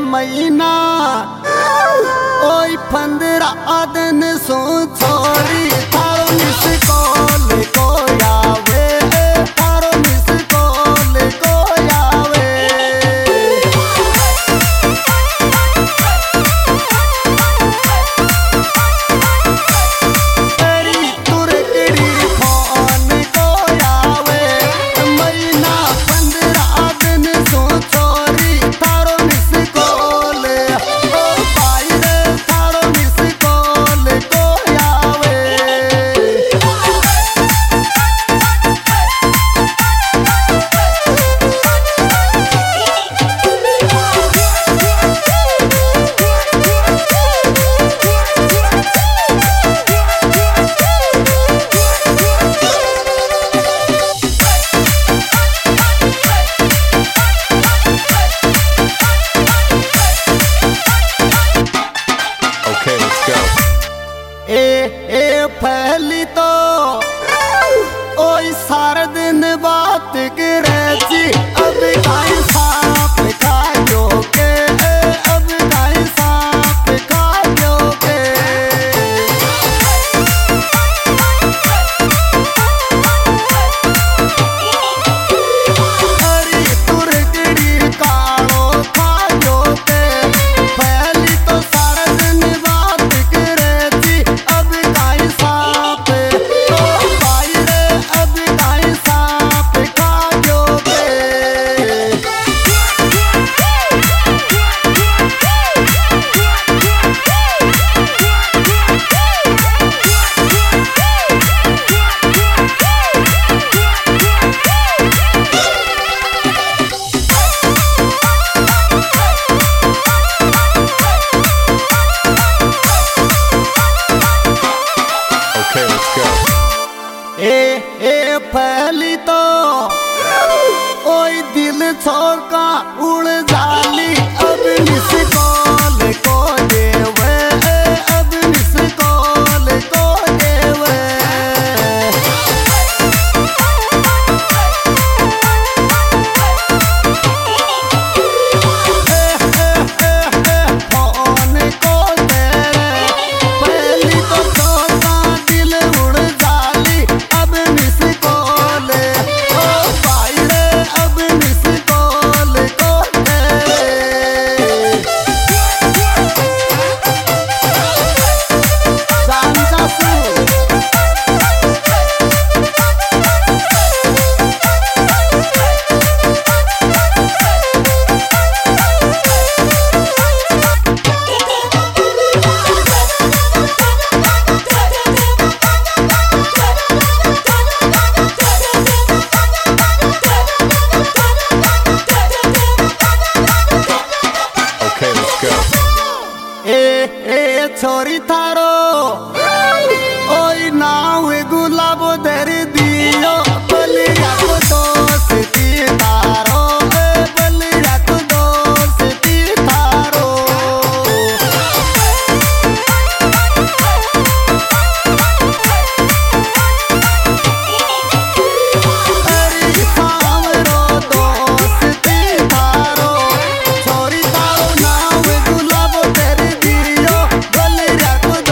महीना ओई 15 दिन सो छोरी थारो मिस कॉल को आवे थारो मिस कॉल को आवे तेरी तुरकड़ी फोन को आवे महीना 15 दिन सो छोरी थारो मिस कॉल ओ भाई रे थारो मिस कॉल को आवे Okay, let's go. ए पहली तो ओई सारा दिन बात करे जी अब काई सांप खायो के अब काई सांप खायो के अरे तुरकड़ी कालो खायो के पहली तो सारा दिन बात करे जी अब काई सांप ओ भाई रे अब काई सांप खायो के Okay, let's go. ए पहली तो ओई दिल छोड़ का उड़ जाली अब मिस कॉल को देवे अब मिस कॉल को देवे फोन को तेरे पहली तो छोड़ा दिल उड़ जाली अब मिस कॉल ओ भाई रे अब मिस कॉल को तेरे जानसा Okay, let's go. ए छोरी थारो ओई नाव गुलाब धर दियो बलिया को दोस्ती थारो बलिया को दोस्ती थारो अरे सामरो दोस्ती थारो छोरी थारो नाव गुलाब धर दियो बलिया को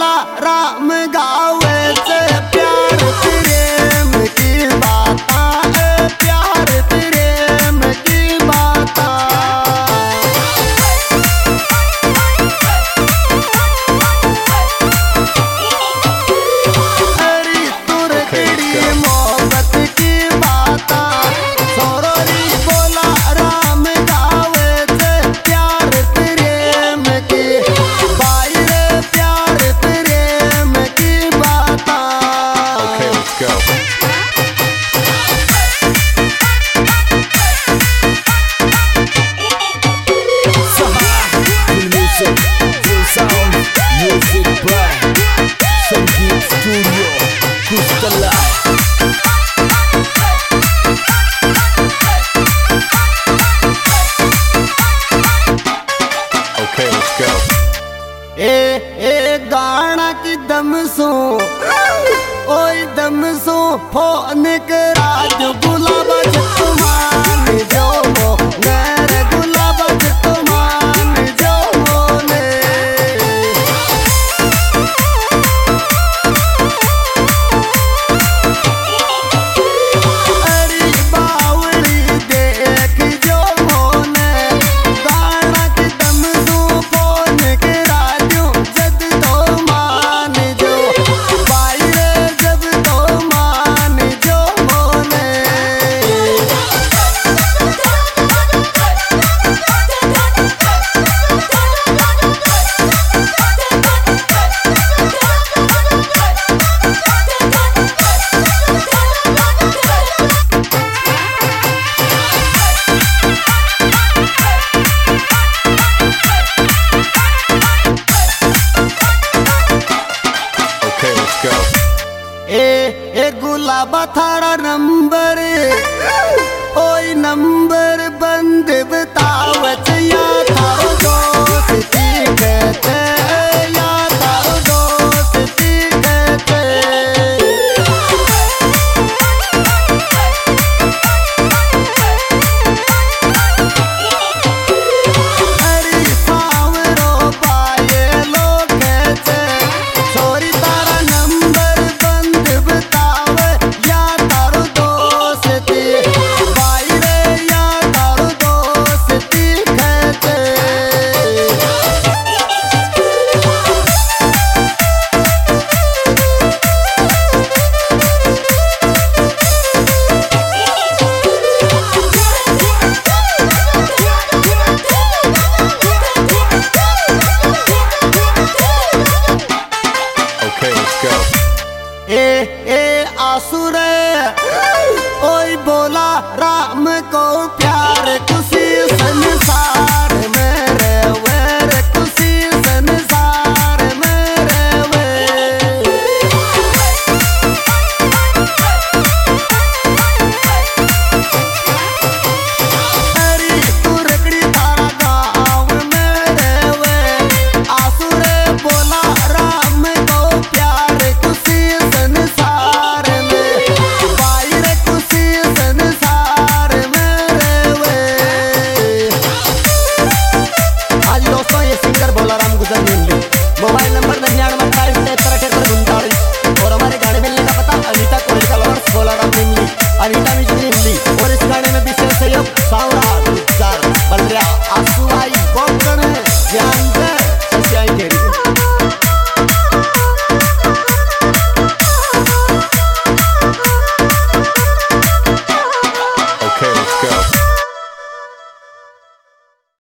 बोला राम गावे से प्यार प्रेम की बाता, प्यार प्रेम की बाता। अरे तुरकड़ी मोहब्बत की बाता, सोरोरी बोला राम गावे से प्यार प्रेम की, भाई रे प्यार प्रेम की बाता। Okay, let's go. Full music, full sound, music brand, Sangeet Studio, Kustala. Okay, let's go. ए गाना की दम सो, ओए दम सो फोन करा जो गुलाबा तुम्हान जो वो मेरे गुलाबा तुम्हान जो मोने। अरे बावड़ी देख जो मोने, गाना की दम सो फोन करा जो जब तो मान जो, भाई रे जब तो मान जो मोने। Okay, let's go. ए गुलाबा थारा नंबर, ओई नंबर बंद बतावत या थारो दोस्ती कहते, या थारो दोस्ती कहते। अरे सांवरो पाए लोग कहते, छोरी तारा नंबर बंद बतावे या तारो दोस्ती, भाई रे या तारो दोस्ती कहते। Okay, let's go. ए आसुर